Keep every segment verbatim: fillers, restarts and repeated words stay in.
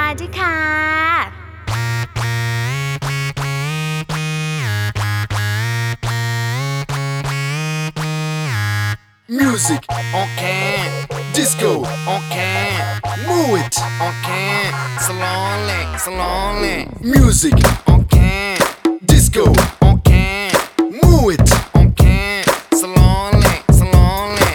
ด้วยค่ะ Music on can, disco on can, move it on can, slowly, slowly. Music on can, disco on can, move it on can, slowly, slowly.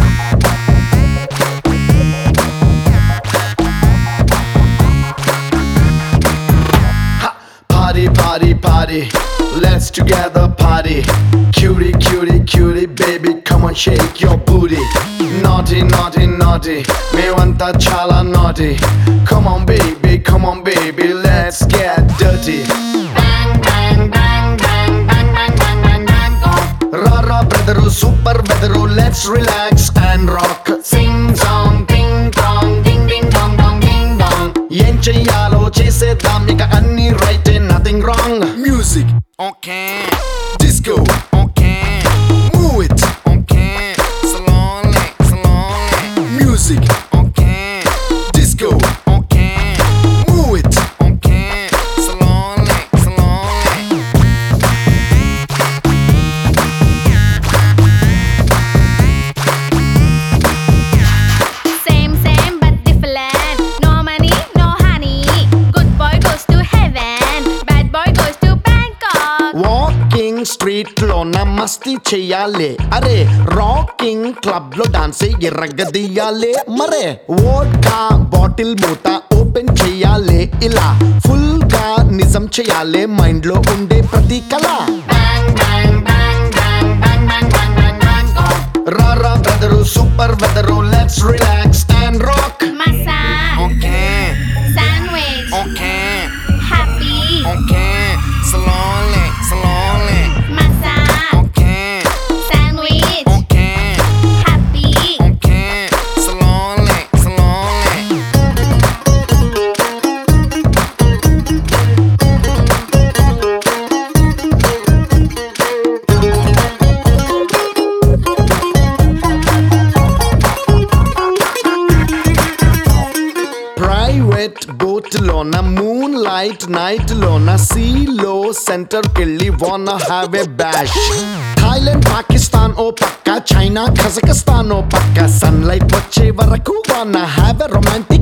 Ha, party, party, party. Let's together party. Cutie, cutie, cutie, baby, come on, shake your booty. Naughty, naughty, naughty, mevanta chala naughty. Come on, baby, come on, baby, let's get dirty. Bang, bang, bang, bang, bang, bang, bang, bang, bang, oh. Rara, brotheru, super weatheru, let's relax and rock. Sing song, ding dong, ding ding dong dong, ding dong. Em cheyalo chesedam, ika anni right, nothing wrong. Music on can, disco on can, move it on can, slowly, slowly. Music on can, disco on can, move it on can, slowly, slowly. Same same but different. No money, no honey. Good boy goes to heaven. Bad boy goes to Bangkok. Walking street లో నమస్తే చెయ్యాలే అరే rocking club లో dance ఎర్రగదీయాలే మరే vodka bottle మూత open చెయ్యాలే ఇలా ఫుల్ గా నిజం చెయ్యాలే మైండ్ లో ఉండే ప్రతి కళ రారా brother super weather let's relax and rock Masa, okay sandwich, okay happy. Okay slowly slowly Masa, okay sandwich, okay happy. okay slowly slowly. Private boat lona moonlight night lona sea low center kelli wanna have a bash. Thailand Pakistan oh pakka China Kazakhstan oh pakka sunlight vache varaku wanna have a romantic